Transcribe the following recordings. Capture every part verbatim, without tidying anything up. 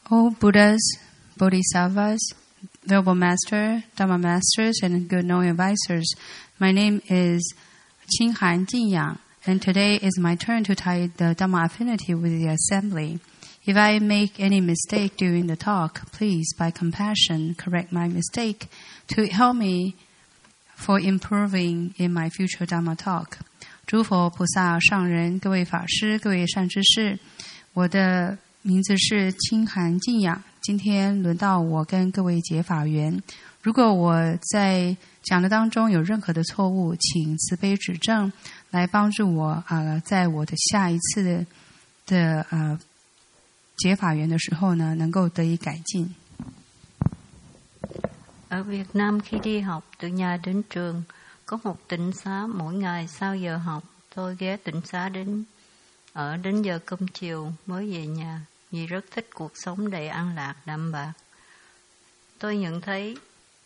All Buddhas, Bodhisattvas, Venerable Master, Dharma Masters, and good knowing advisors, my name is Qinghan Jinyang, and today is my turn to tie the Dhamma affinity with the assembly. If I make any mistake during the talk, please, by compassion, correct my mistake to help me for improving in my future Dhamma talk. 诸佛菩萨上人，各位法师，各位善知识，我的名字是清寒静养。今天轮到我跟各位结法缘。如果我在讲的当中有任何的错误，请慈悲指正，来帮助我啊、呃，在我的下一次的的呃结法缘的时候呢，能够得以改进。 Ở Việt Nam khi đi học từ nhà đến trường có một tịnh xá, mỗi ngày sau giờ học tôi ghé tịnh xá đến ở đến giờ cơm chiều mới về nhà, vì rất thích cuộc sống đầy an lạc đạm bạc. Tôi nhận thấy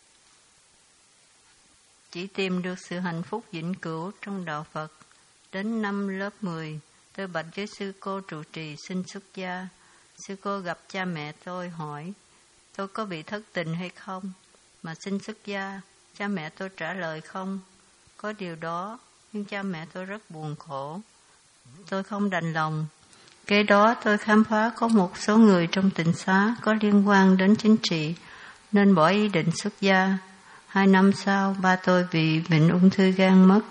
chỉ tìm được sự hạnh phúc vĩnh cửu trong đạo Phật. Đến năm lớp mười, tôi bạch với sư cô trụ trì xin xuất gia. Sư cô gặp cha mẹ tôi hỏi tôi có bị thất tình hay không mà xin xuất gia. Cha mẹ tôi trả lời không có điều đó, nhưng cha mẹ tôi rất buồn khổ. Tôi không đành lòng. Kế đó tôi khám phá có một số người trong tịnh xá có liên quan đến chính trị nên bỏ ý định xuất gia. Hai năm sau, ba tôi bị bệnh ung thư gan mất.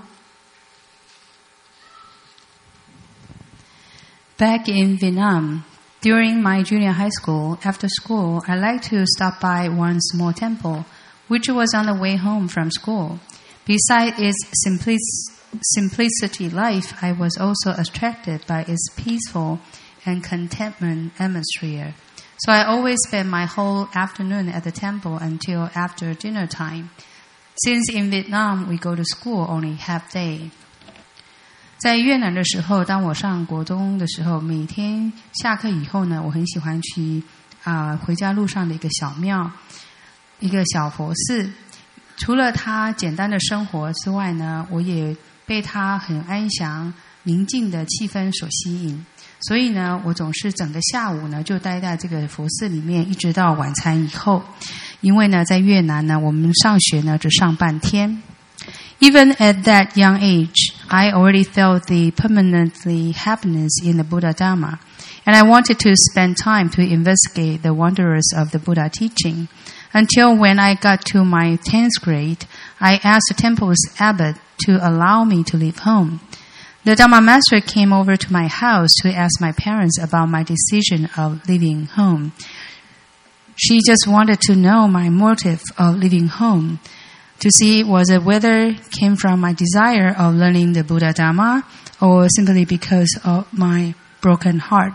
Back in Vietnam, during my junior high school, after school, I liked to stop by one small temple, which was on the way home from school. Besides its simplic- simplicity life, I was also attracted by its peaceful and contentment atmosphere. So I always spent my whole afternoon at the temple until after dinner time. Since in Vietnam we go to school only half day. 在越南的时候，当我上国中的时候，每天下课以后呢，我很喜欢去啊、呃、回家路上的一个小庙，一个小佛寺。除了它简单的生活之外呢，我也被它很安详、宁静的气氛所吸引。所以呢，我总是整个下午呢就待在这个佛寺里面，一直到晚餐以后。因为呢，在越南呢，我们上学呢只上半天。Even at that young age, I already felt the permanently happiness in the Buddha Dharma, and I wanted to spend time to investigate the wonders of the Buddha teaching. Until when I got to my tenth grade, I asked the temple's abbot to allow me to leave home. The Dharma Master came over to my house to ask my parents about my decision of leaving home. She just wanted to know my motive of leaving home, to see was it whether it came from my desire of learning the Buddha Dharma or simply because of my broken heart.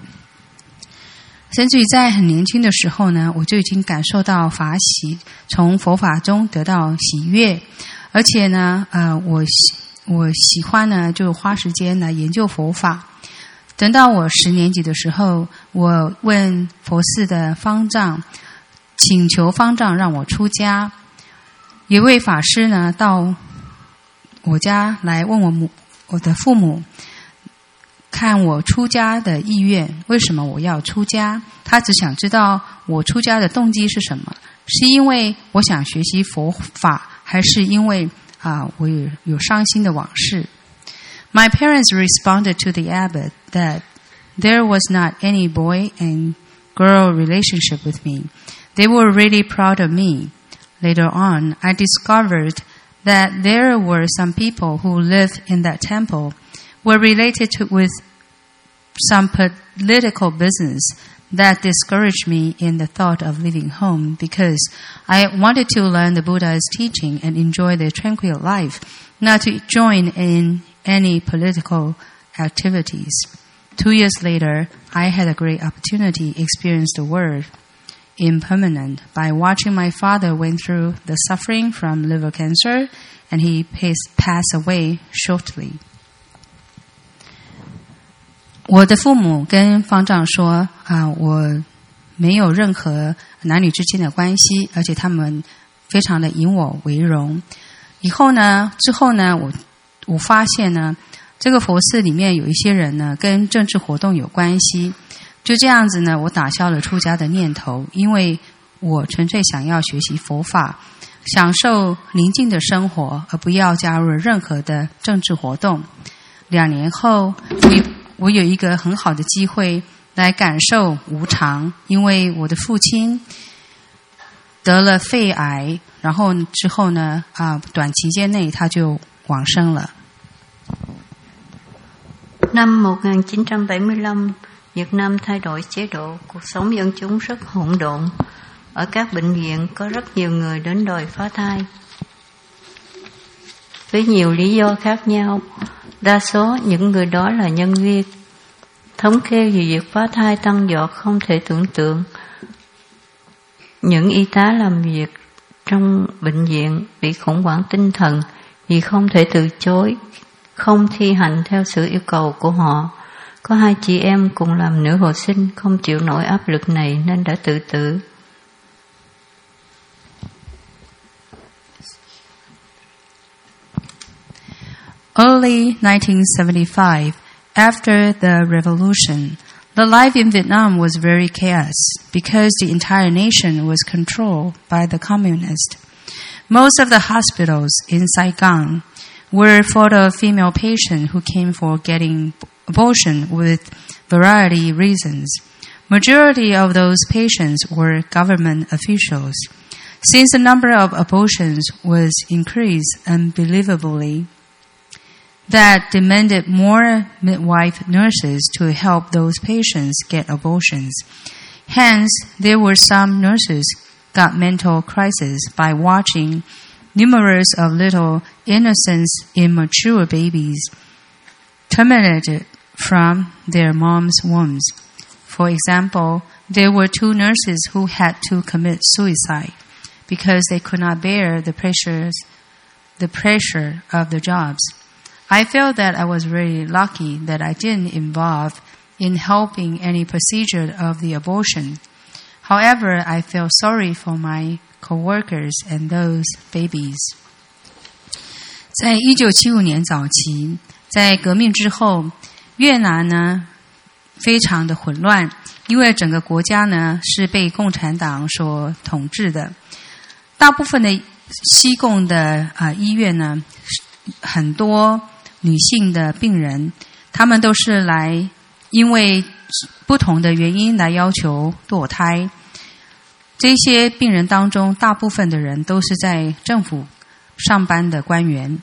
甚至于在很年轻的时候呢，我就已经感受到法喜，从佛法中得到喜悦，而且呢，呃，我我喜欢呢，就花时间来研究佛法。等到我十年级的时候，我问佛寺的方丈，请求方丈让我出家。一位法师呢，到我家来问我母我的父母，看我出家的意愿，为什么我要出家？他只想知道我出家的动机是什么，是因为我想学习佛法，还是因为啊、呃、我有有伤心的往事？ My parents responded to the abbot that there was not any boy and girl relationship with me. They were really proud of me. Later on, I discovered that there were some people who lived in that temple were related to, with some political business that discouraged me in the thought of leaving home because I wanted to learn the Buddha's teaching and enjoy the tranquil life, not to join in any political activities. Two years later, I had a great opportunity to experience the word impermanent by watching my father went through the suffering from liver cancer, and he passed away shortly. 我的父母跟方丈说啊，我没有任何男女之间的关系，而且他们非常的以我为荣。以后呢，之后呢，我我发现呢，这个佛寺里面有一些人呢，跟政治活动有关系。 就这样子呢，我打消了出家的念头，因为我纯粹想要学习佛法，享受宁静的生活，而不要加入任何的政治活动。两年后，我我有一个很好的机会来感受无常，因为我的父親得了肺癌，然後之後呢，啊，短期間內他就往生了。 Năm một nghìn chín trăm bảy mươi lăm, Việt Nam thay đổi chế độ, cuộc sống dân chúng rất hỗn độn. Ở các bệnh viện có rất nhiều người đến đòi phá thai với nhiều lý do khác nhau. Đa số những người đó là nhân viên. Thống kê về việc phá thai tăng vọt không thể tưởng tượng. Những y tá làm việc trong bệnh viện bị khủng hoảng tinh thần vì không thể từ chối, không thi hành theo sự yêu cầu của họ. Có hai chị em cùng làm nữ hộ sinh, không chịu nổi áp lực này nên đã tự tử. Early nineteen seventy-five, after the revolution, the life in Vietnam was very chaos because the entire nation was controlled by the communists. Most of the hospitals in Saigon were full of female patients who came for getting abortion with variety reasons. Majority of those patients were government officials. Since the number of abortions was increased unbelievably, that demanded more midwife nurses to help those patients get abortions. Hence, there were some nurses got mental crisis by watching numerous of little innocent, immature babies terminated from their mom's wombs. For example, there were two nurses who had to commit suicide because they could not bear the pressures, the pressure of the jobs. I felt that I was very lucky that I didn't involve in helping any procedure of the abortion. However, I felt sorry for my co-workers and those babies. 在一九七五年早期，在革命之后，越南呢非常的混乱，因为整个国家呢是被共产党所统治的。大部分的西贡的啊、呃、医院呢，很多女性的病人，他们都是来因为不同的原因来要求堕胎。这些病人当中，大部分的人都是在政府上班的官员。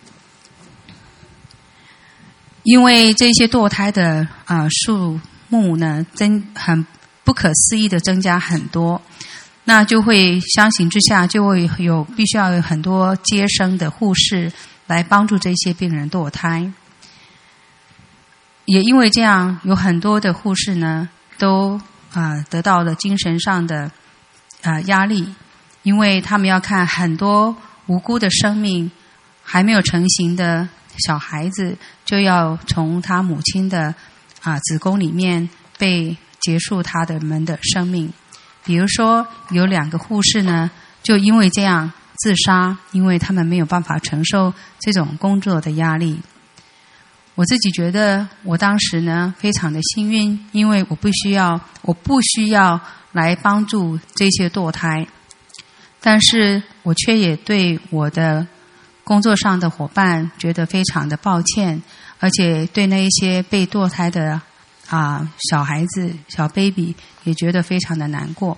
因为这些堕胎的啊、呃、数目呢增很不可思议的增加很多，那就会相形之下就会有必须要有很多接生的护士来帮助这些病人堕胎。也因为这样，有很多的护士呢都啊、呃、得到了精神上的啊、呃、压力，因为他们要看很多无辜的生命还没有成型的小孩子就要从他母亲的啊、呃、子宫里面被结束他的们的生命。比如说有两个护士呢就因为这样自杀，因为他们没有办法承受这种工作的压力。我自己觉得我当时呢非常的幸运，因为我不需要我不需要来帮助这些堕胎，但是我却也对我的工作上的伙伴觉得非常的抱歉，而且对那一些被堕胎的啊、呃、小孩子小 baby 也觉得非常的难过。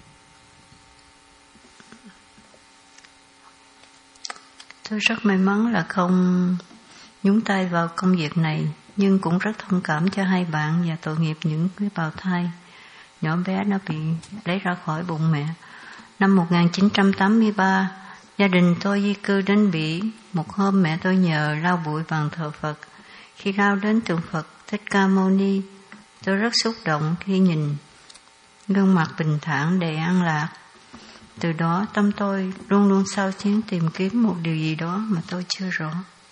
Tôi rất may mắn là không nhúng tay vào công việc này, nhưng cũng rất thông cảm cho hai bạn và tội nghiệp những cái bào thai nhỏ bé nó bị lấy ra khỏi bụng mẹ. Năm một nghìn chín trăm tám mươi ba, gia đình tôi di cư đến Bỉ. Một hôm mẹ tôi nhờ lau bụi bàn thờ Phật. Khi lau đến tượng Phật Thích Ca Mâu Ni, tôi rất xúc động khi nhìn gương mặt bình thản đầy an lạc. Từ đó tâm tôi luôn luôn sao xuyến tìm kiếm một điều gì đó mà tôi chưa rõ.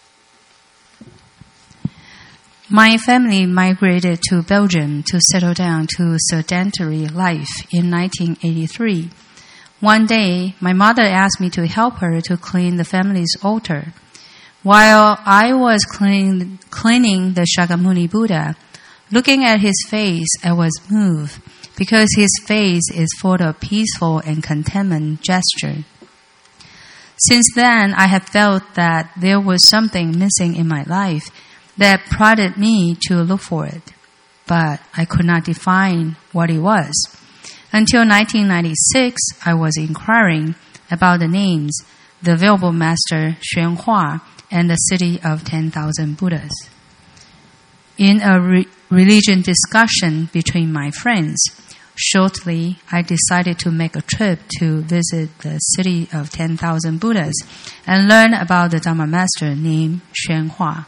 My family migrated to Belgium to settle down to sedentary life in nineteen eighty-three. One day, my mother asked me to help her to clean the family's altar. While I was cleaning, cleaning the Shakyamuni Buddha, Looking at his face, I was moved, because his face is full of peaceful and contentment gesture. Since then, I have felt that there was something missing in my life that prodded me to look for it, but I could not define what it was. Until nineteen ninety-six, I was inquiring about the names, the Venerable Master Xuan Hua, and the city of ten thousand Buddhas. In a re- religion discussion between my friends, shortly I decided to make a trip to visit the city of ten thousand Buddhas and learn about the Dharma Master named Xuan Hua.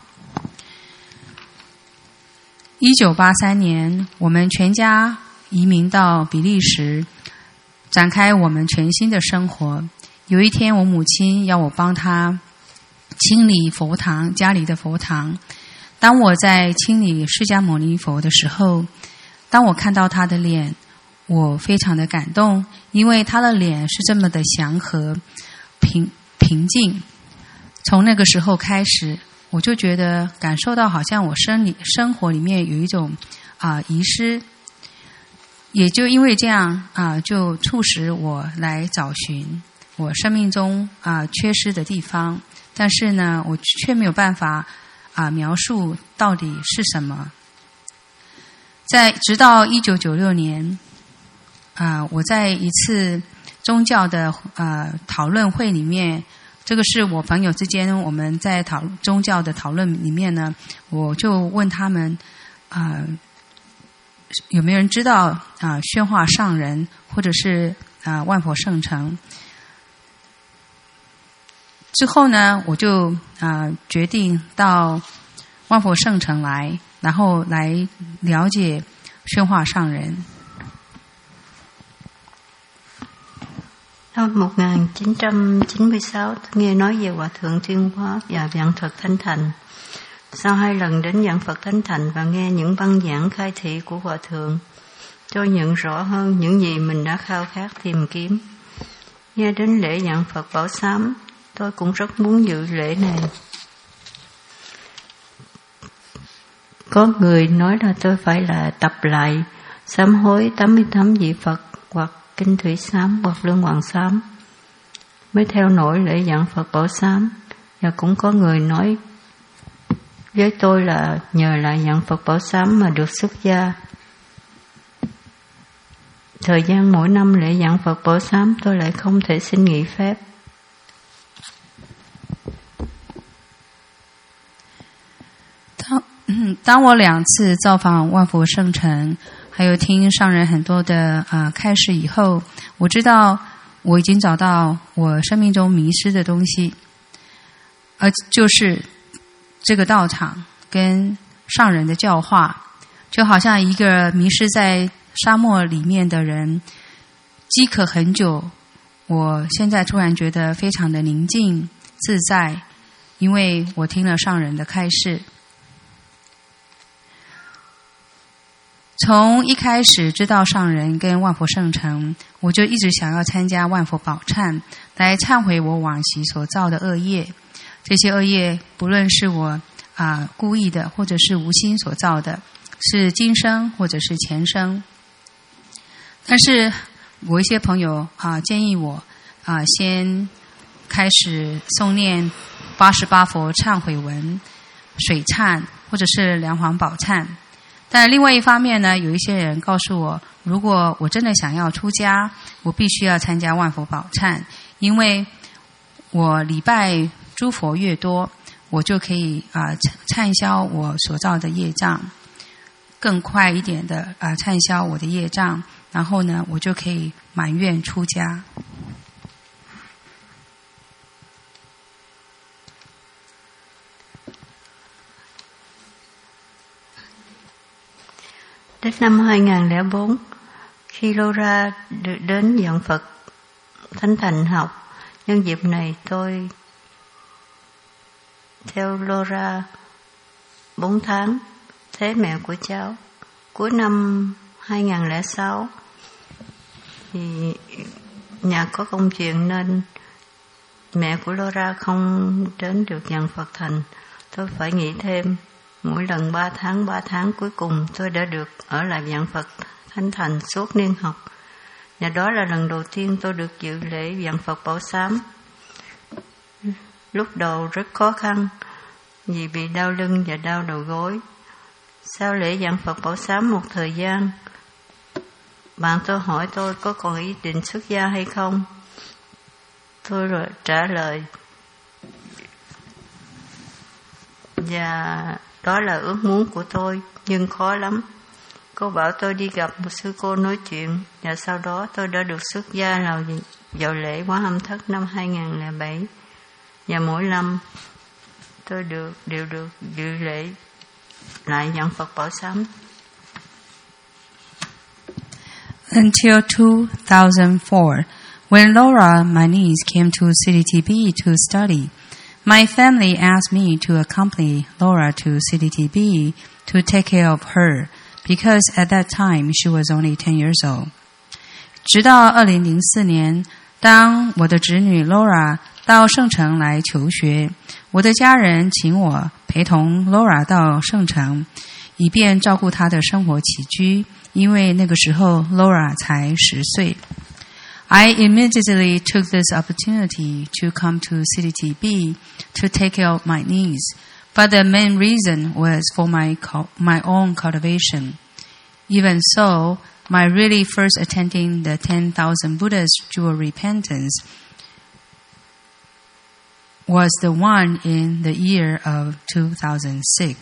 一九八三年，我们全家移民到比利时，展开我们全新的生活。有一天，我母亲要我帮她清理佛堂，家里的佛堂。当我在清理释迦牟尼佛的时候，当我看到他的脸，我非常的感动，因为他的脸是这么的祥和、平平静。从那个时候开始，我就觉得感受到好像我生里生活里面有一种啊、呃、遗失，也就因为这样啊、呃，就促使我来找寻我生命中啊、呃、缺失的地方。但是呢，我却没有办法啊、描述到底是什么。在直到一九九六年，啊、我在一次宗教的呃讨论会里面，这个是我朋友之间我们在讨宗教的讨论里面呢，我就问他们啊、呃、有没有人知道啊、呃、宣化上人或者是啊、呃、万佛圣城。之后呢，我就啊、呃、决定到万佛圣城来，然后来了解宣化上人。 Năm một nghìn chín trăm chín mươi sáu, tôi nghe nói về Hòa Thượng Tuyên Hóa và Vạn Phật Thánh Thành. Sau hai lần đến Vạn Phật Thánh Thành và nghe những băng giảng khai thị của Hòa Thượng, tôi nhận rõ hơn những gì mình đã khao khát tìm kiếm. Nghe đến lễ Vạn Phật Bảo Sám, tôi cũng rất muốn dự lễ này. Có người nói là tôi phải là tập lại sám hối tám mươi tám vị Phật hoặc Kinh Thủy Sám hoặc Lương Hoàng Sám mới theo nổi lễ Vạn Phật Bảo Sám. Và cũng có người nói với tôi là nhờ lại Vạn Phật Bảo Sám mà được xuất gia. Thời gian mỗi năm lễ Vạn Phật Bảo Sám tôi lại không thể xin nghỉ phép. 当我两次造访万佛圣城，还有听上人很多的啊、呃、开示以后，我知道我已经找到我生命中迷失的东西，而就是这个道场跟上人的教化，就好像一个迷失在沙漠里面的人，饥渴很久，我现在突然觉得非常的宁静自在，因为我听了上人的开示。从一开始知道上人跟万佛圣城，我就一直想要参加万佛宝忏，来忏悔我往昔所造的恶业。这些恶业不论是我啊、呃、故意的，或者是无心所造的，是今生或者是前生。但是我一些朋友啊、呃、建议我啊、呃、先开始诵念八十八佛忏悔文、水忏或者是梁皇宝忏。但另外一方面呢，有一些人告诉我，如果我真的想要出家，我必须要参加万佛宝忏，因为我礼拜诸佛越多，我就可以啊、呃、忏消我所造的业障，更快一点的啊、呃、忏消我的业障，然后呢，我就可以满愿出家。 Đến năm hai nghìn không trăm lẻ bốn, khi Laura được đến Vạn Phật Thánh Thành học, nhân dịp này tôi theo Laura bốn tháng thế mẹ của cháu. Cuối năm hai nghìn không trăm lẻ sáu thì nhà có công chuyện nên mẹ của Laura không đến được Vạn Phật Thành. Tôi phải nghỉ thêm Mỗi lần ba tháng, ba tháng cuối cùng tôi đã được ở lại Vạn Phật Thánh Thành suốt niên học. Và đó là lần đầu tiên tôi được dự lễ Vạn Phật Bảo Sám. Lúc đầu rất khó khăn vì bị đau lưng và đau đầu gối. Sau lễ Vạn Phật Bảo Sám một thời gian, bạn tôi hỏi tôi có còn ý định xuất gia hay không. Tôi rồi trả lời và đó là ước muốn của tôi, nhưng khó lắm. Cô bảo tôi đi gặp một sư cô nói chuyện, và sau đó tôi đã được xuất gia vào, vào lễ Quá Âm Thất năm hai nghìn không trăm lẻ bảy. Và mỗi năm tôi được đều được dự lễ lại Vạn Phật Bảo Sám. Until two thousand four, when Laura, my niece, came to C D T B to study, my family asked me to accompany Laura to C D T B to take care of her, because at that time she was only ten years old. 直到二零零四年，当我的侄女 Laura 到圣城来求学，我的家人请我陪同 Laura 到圣城，以便照顾她的生活起居，因为那个时候 Laura 才十岁。I immediately took this opportunity to come to C D T B to take care of my needs, but the main reason was for my my own cultivation. Even so, my really first attending the ten thousand Buddhas Jewel Repentance was the one in the year of two thousand six.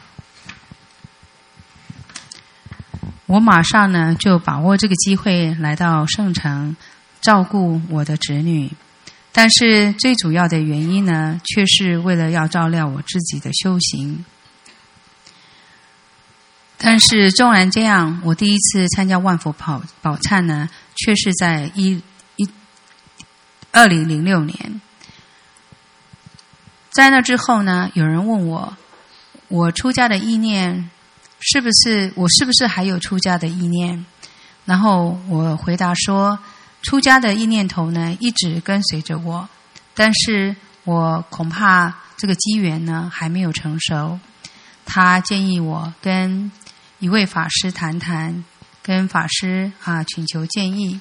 我马上呢就把握这个机会来到圣城照顾我的侄女，但是最主要的原因呢，却是为了要照料我自己的修行。但是纵然这样，我第一次参加万佛宝宝忏呢，却是在一一二零零六年。在那之后呢，有人问我，我出家的意念是不是我是不是还有出家的意念？然后我回答说，出家的意念头呢，一直跟随着我，但是我恐怕这个机缘呢还没有成熟。他建议我跟一位法师谈谈，跟法师啊请求建议。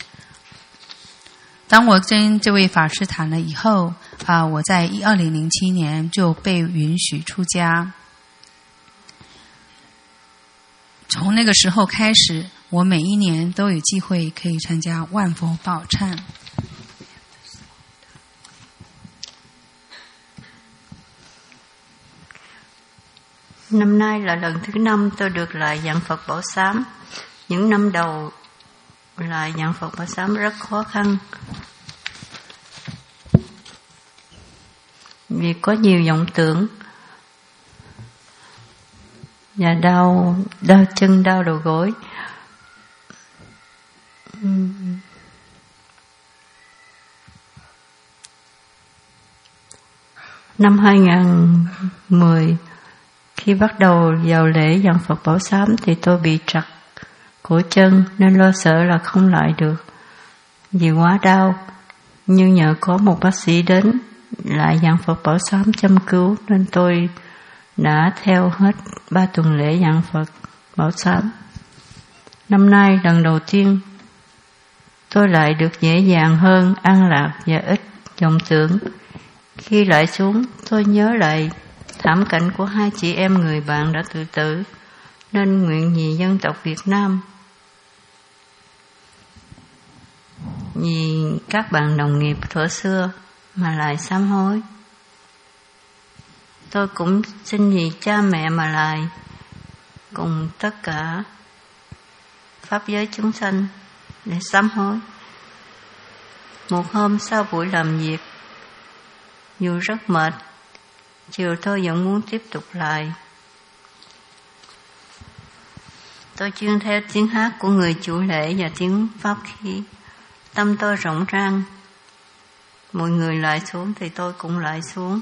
当我跟这位法师谈了以后，啊，我在二零零七年就被允许出家。从那个时候开始，我每一年都有机会可以参加万佛宝忏。 Năm nay là lần thứ năm tôi được lại Vạn Phật Bảo Sám. Những năm đầu lại Vạn Phật Bảo Sám rất khó khăn, vì có nhiều vọng tưởng và đau đau chân, đau đầu gối. Năm hai nghìn không trăm mười, khi bắt đầu vào lễ Vạn Phật Bảo Sám thì tôi bị trật cổ chân nên lo sợ là không lại được vì quá đau. Nhưng nhờ có một bác sĩ đến lại Vạn Phật Bảo Sám chăm cứu nên tôi đã theo hết ba tuần lễ Vạn Phật Bảo Sám. Năm nay lần đầu tiên tôi lại được dễ dàng hơn, an lạc và ít vọng tưởng. Khi lại xuống, tôi nhớ lại thảm cảnh của hai chị em người bạn đã tự tử, nên nguyện vì dân tộc Việt Nam, vì các bạn đồng nghiệp thuở xưa mà lại sám hối. Tôi cũng xin vì cha mẹ mà lại, cùng tất cả pháp giới chúng sanh để sám hối. Một hôm sau buổi làm việc, dù rất mệt, chiều tôi vẫn muốn tiếp tục lại. Tôi chuyên theo tiếng hát của người chủ lễ và tiếng pháp khí. Tâm tôi rộng rang. Mọi người lại xuống thì tôi cũng lại xuống.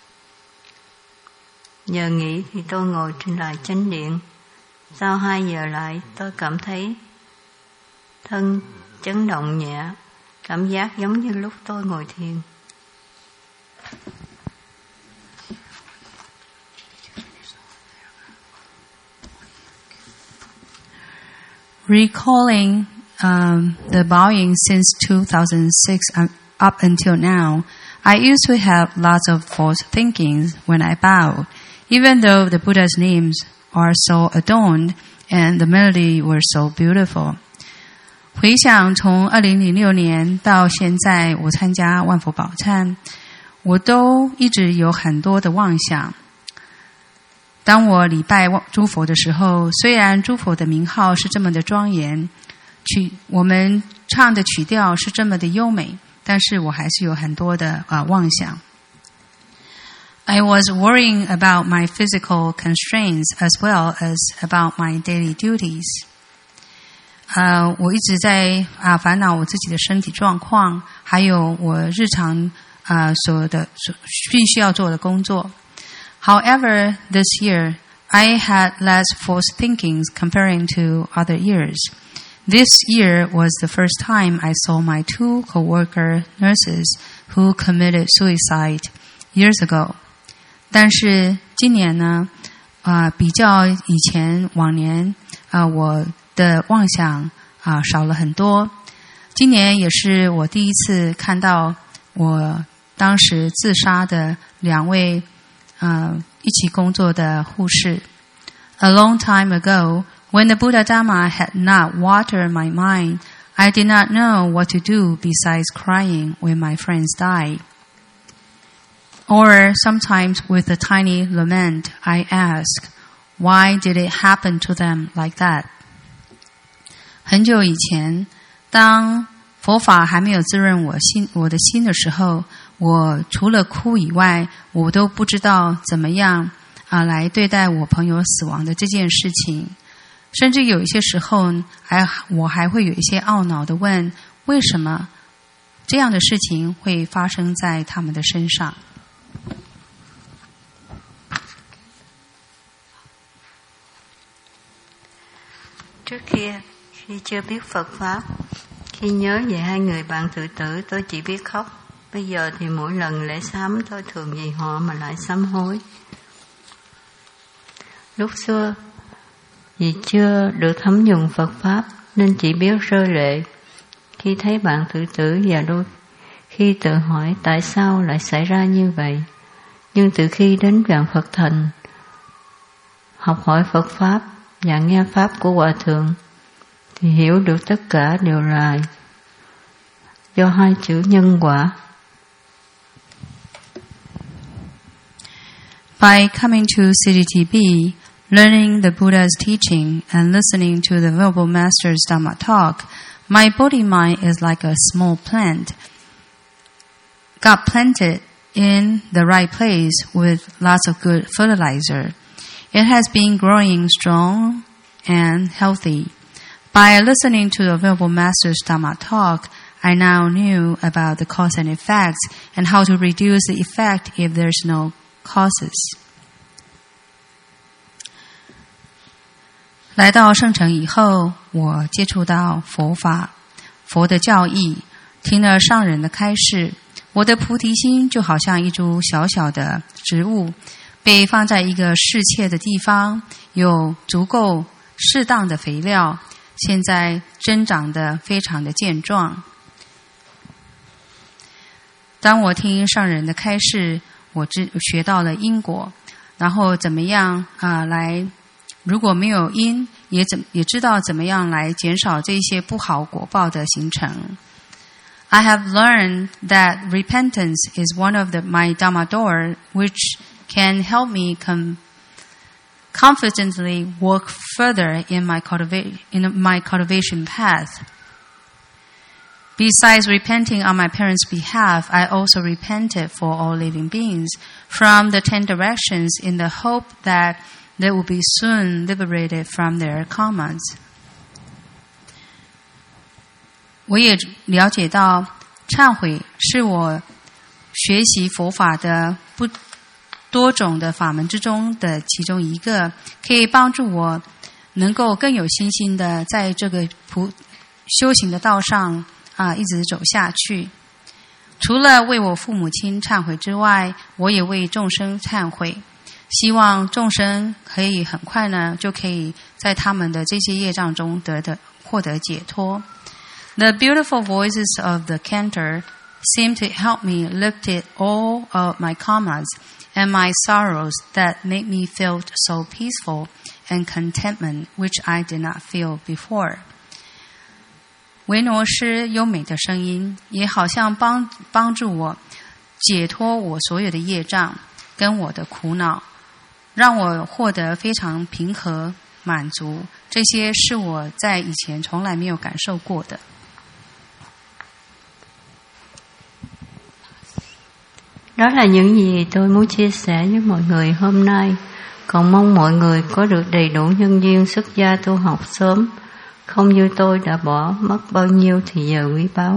Giờ nghỉ thì tôi ngồi trên lại chánh điện. Sau hai giờ lại, tôi cảm thấy thân chấn động nhẹ, cảm giác giống như lúc tôi ngồi thiền. Recalling um, the bowing since two thousand six up until now, I used to have lots of false thinkings when I bowed, even though the Buddha's names are so adorned and the melody were so beautiful. 回想从二零零六年到现在，我参加万佛宝忏，我都一直有很多的妄想。当我礼拜诸佛的时候，虽然诸佛的名号是这么的庄严，曲我们唱的曲调是这么的优美，但是我还是有很多的啊、呃、妄想。I was worrying about my physical constraints as well as about my daily duties. 呃，我一直在啊烦恼我自己的身体状况，还有我日常啊、呃、所有的所必须要做的工作。However, this year I had less false thinkings comparing to other years. This year was the first time I saw my two co-worker nurses who committed suicide years ago. 但是今年呢，啊、呃，比较以前往年啊、呃，我的妄想啊、呃、少了很多。今年也是我第一次看到我当时自杀的两位。Uh, 一起工作的护士。A long time ago, when the Buddha Dhamma had not watered my mind, I did not know what to do besides crying when my friends died. Or sometimes with a tiny lament, I ask, why did it happen to them like that? 很久以前，当佛法还没有滋润我心我的心的时候，我除了哭以外，我都不知道怎么样啊、呃、来对待我朋友死亡的这件事情。甚至有一些时候，还我还会有一些懊恼的问：为什么这样的事情会发生在他们的身上？ Trước kia, khi chưa biết Phật Pháp, khi nhớ về hai người bạn tự tử, tôi chỉ biết khóc. Bây giờ thì mỗi lần lễ sám tôi thường vì họ mà lại sám hối. Lúc xưa, vì chưa được thấm nhuần Phật Pháp nên chỉ biết rơi lệ. Khi thấy bạn tự tử và đôi khi tự hỏi tại sao lại xảy ra như vậy. Nhưng từ khi đến Vạn Phật Thành, học hỏi Phật Pháp và nghe Pháp của Hòa Thượng, thì hiểu được tất cả đều là do hai chữ nhân quả. By coming to C D T B, learning the Buddha's teaching and listening to the Venerable Master's Dhamma talk, my body-mind is like a small plant, got planted in the right place with lots of good fertilizer. It has been growing strong and healthy. By listening to the Venerable Master's Dhamma talk, I now knew about the cause and effects and how to reduce the effect if there's no causes. 来到圣城以后，我接触到佛法、佛的教义，听了上人的开示，我的菩提心就好像一株小小的植物，被放在一个适切的地方，有足够适当的肥料，现在增长得非常的健壮。当我听上人的开示，我知学到了因果，然后怎么样啊、呃、来，如果没有因，也怎也知道怎么样来减少这些不好果报的形成。I have learned that repentance is one of the, my Dhamma door, which can help me com, confidently walk further in my, cultiva- in my cultivation path. Besides repenting on my parents' behalf, I also repented for all living beings from the ten directions in the hope that they will be soon liberated from their karmas. 我也了解到，忏悔是我学习佛法的不多种的法门之中的其中一个，可以帮助我能够更有信心的在这个菩修行的道上啊，一直走下去。除了为我父母亲忏悔之外，我也为众生忏悔，希望众生可以很快呢，就可以在他们的这些业障中得的获得解脱。The beautiful voices of the cantor seem to help me lift it all of my karmas and my sorrows that make me feel so peaceful and contentment, which I did not feel before. 维诺师优美的声音也好像帮帮助我解脱我所有的业障跟我的苦恼，让我获得非常平和满足，这些是我在以前从来没有感受过的。 Đó là những gì tôi muốn chia sẻ với mọi người hôm nay. Còn mong mọi người có được đầy đủ nhân duyên xuất gia tu học sớm, không như tôi đã bỏ mất bao nhiêu thì giờ quý báu.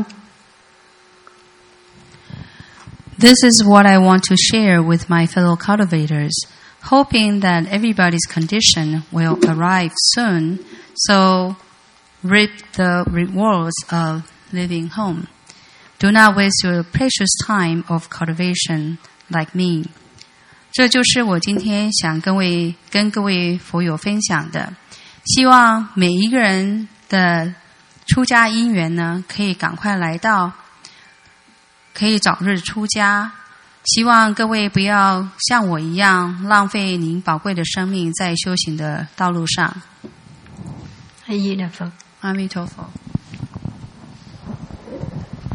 This is what I want to share with my fellow cultivators, hoping that everybody's condition will arrive soon, so reap the rewards of living home. Do not waste your precious time of cultivation like me. 这就是我今天想各位跟各位佛友分享的。希望每一个人的出家因缘呢，可以赶快来到，可以早日出家。希望各位不要像我一样浪费您宝贵的生命在修行的道路上。 A Di Đà Phật. 阿弥陀佛。